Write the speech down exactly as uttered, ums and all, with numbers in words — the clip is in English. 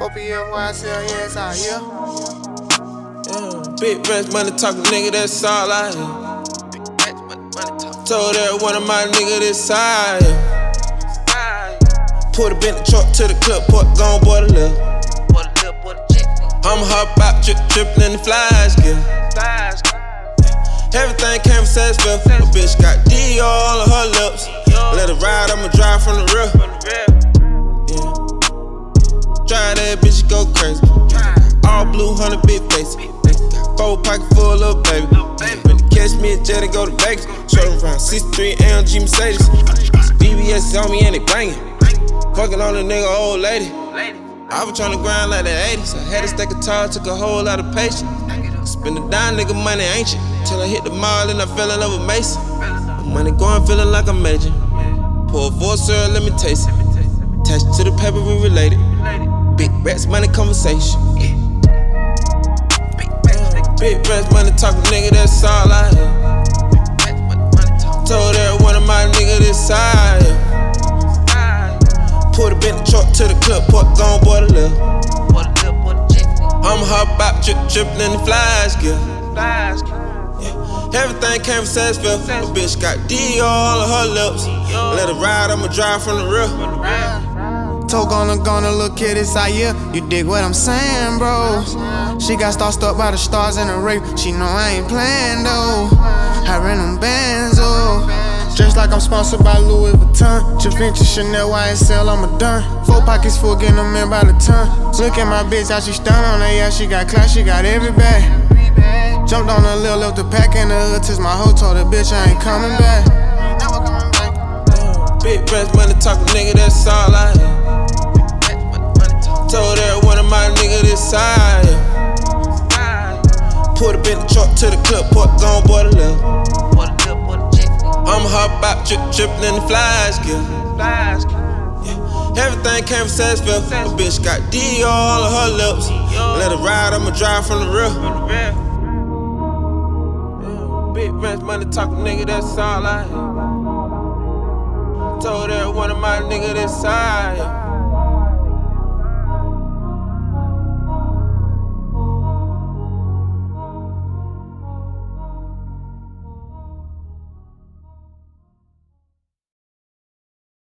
four P M Y C L, yes, I hear. Yeah. Big rest money talking nigga, that's all I hear. Told every one of my nigga this side. Put a bent truck to the clip, port gon' boy the lil'. I'ma hop out, drip, drippin' in the flies, yeah. Everything came from Sasville. A bitch got D all on her lips. Let her ride, I'ma drive from the rear. Yeah. Drive that bitch, go crazy. All blue, hundred big face. Four pocket full of baby. When to catch me a jet and go to Vegas. Shortin' around sixty-three A M G Mercedes. D B S on me and they bangin'. Fuckin' on a nigga, old lady. I was tryna grind like the eighties. I had a stack of tall, took a whole lot of patience. Spend a dime, nigga, money ancient. Till I hit the mall and I fell in love with Mason. Money going, feeling like a major. Pour four syrup, let me taste it. Attached to the paper, we related. Big rats, money conversation. Big rats, money talking, nigga, that's all I hear. Told every one of my nigga this side. Put a bent truck to the clip, port gon' boy the lil'. I'ma hop out, drip, drippin' in the flies, yeah. Yeah. Everything came from Sasville. A bitch got D all on her lips. Let her ride, I'ma drive from the rear. Told gonna gonna look at this I hear. You dig what I'm saying, bro? She got starstruck up by the stars in the rape. She know I ain't playing though. I ran them bands, oh. Dressed like I'm sponsored by Louis Vuitton. Givenchy, Chanel, Y S L, I'm a done. Four pockets full, getting them in by the ton. Look at my bitch, how she stun on her, yeah, she got class, she got every bag. Jumped on a lil', left the pack in the hood, text my hoe, told the bitch I ain't coming back. Big rest money talking, nigga, that's all I hear. Told every one of my nigga this side. Put a bent truck to the clip, port gon' boy the lil'. I'ma hop out, drip, drippin' in the flies, yeah. Yeah. Everything came from Sasville. A bitch got D all on her lips. Let her ride, I'ma drive from the rear. Yeah. Big rent money talking, nigga, that's all I hear. Told every one of my nigga this side.